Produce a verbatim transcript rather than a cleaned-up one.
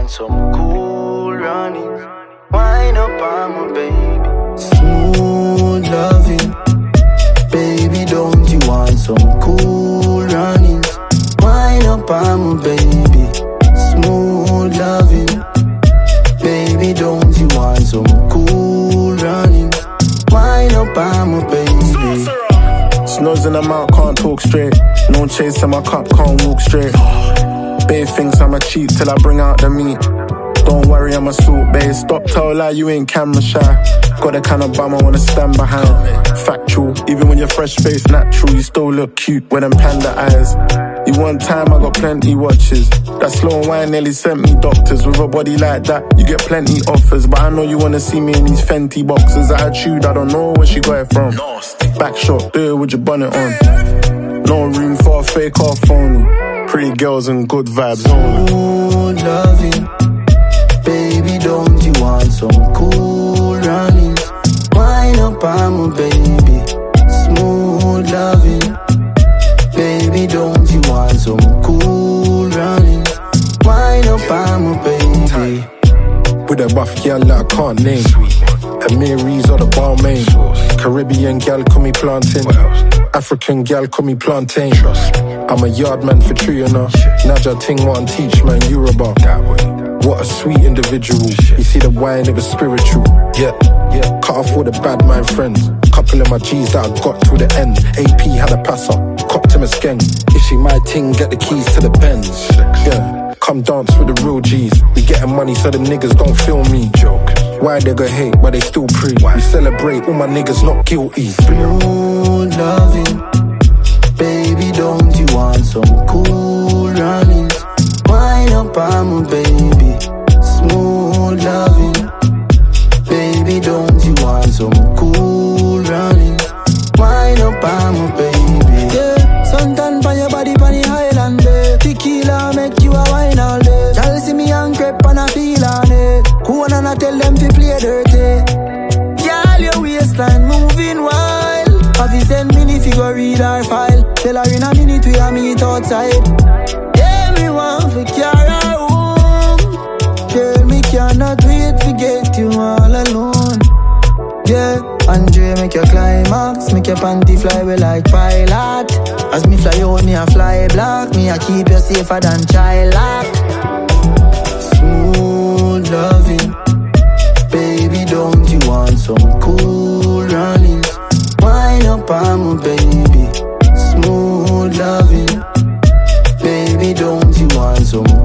some cool running? Wind up on my baby. Smooth loving. Baby, don't you want some cool running? Wind up on my baby. Smooth loving. Baby, don't you want some cool running? Wind up on my baby. Snows in the mouth, can't talk straight. No chase in my cup, can't walk straight. Babe thinks I'm a cheat till I bring out the meat. Don't worry, I'm a salt, babe. Stop tell lie, you ain't camera shy. Got the kind of bum I wanna stand behind. Factual, even when you're fresh face natural, you still look cute with them panda eyes. You one time, I got plenty watches. That slow wine nearly sent me doctors. With a body like that, you get plenty offers. But I know you wanna see me in these Fenty boxes. Attitude, I don't know where she got it from. Back shot, do it with your bonnet on. No room for a fake or phony. Pretty girls and good vibes only. Smooth loving. Baby, don't you want some cool running? Wind up on my baby. Smooth loving. Baby, don't you want some cool running? Wind up on my baby. With a buff girl that I can't name. A Mary's or the Balmain. Caribbean girl call me plantain. African girl call me plantain. I'm a yard man for tree, you know. Naja ting want teach man Yoruba. What a sweet individual. You see the wine, it was spiritual. Yeah, yeah. Cut off all the bad mind friends. Couple of my G's that I got to the end. A P had a passer, copped him a skeng. If she my ting, get the keys to the Benz. Yeah, come dance with the real G's. We getting money so the niggas don't feel me. Joke. Why they go hate, but they still pre. We celebrate, all my niggas not guilty. Smooth loving. Baby, don't you want some cool running? Wind up on my baby. Smooth loving. Baby, don't you want some cool running? Wind up on my baby. Yeah, suntan pan your body pan the highland, eh. Tequila make you a wine all day. Y'all see me and crepe and I feel on it. Who wanna not tell them to play dirty? Y'all your waistline moving wild. Have you send me if you go read our file? Tell her in a minute we a meet outside. Everyone for carry home. Girl, me cannot wait to get you all alone. Yeah, Andre make your climax. Make your panty fly away like pilot. As me fly out, me a fly black. Me a keep you safer than child lock. Smooth loving. Baby, don't you want some cool running? Wind up on my baby. Smooth loving. Baby, don't you want some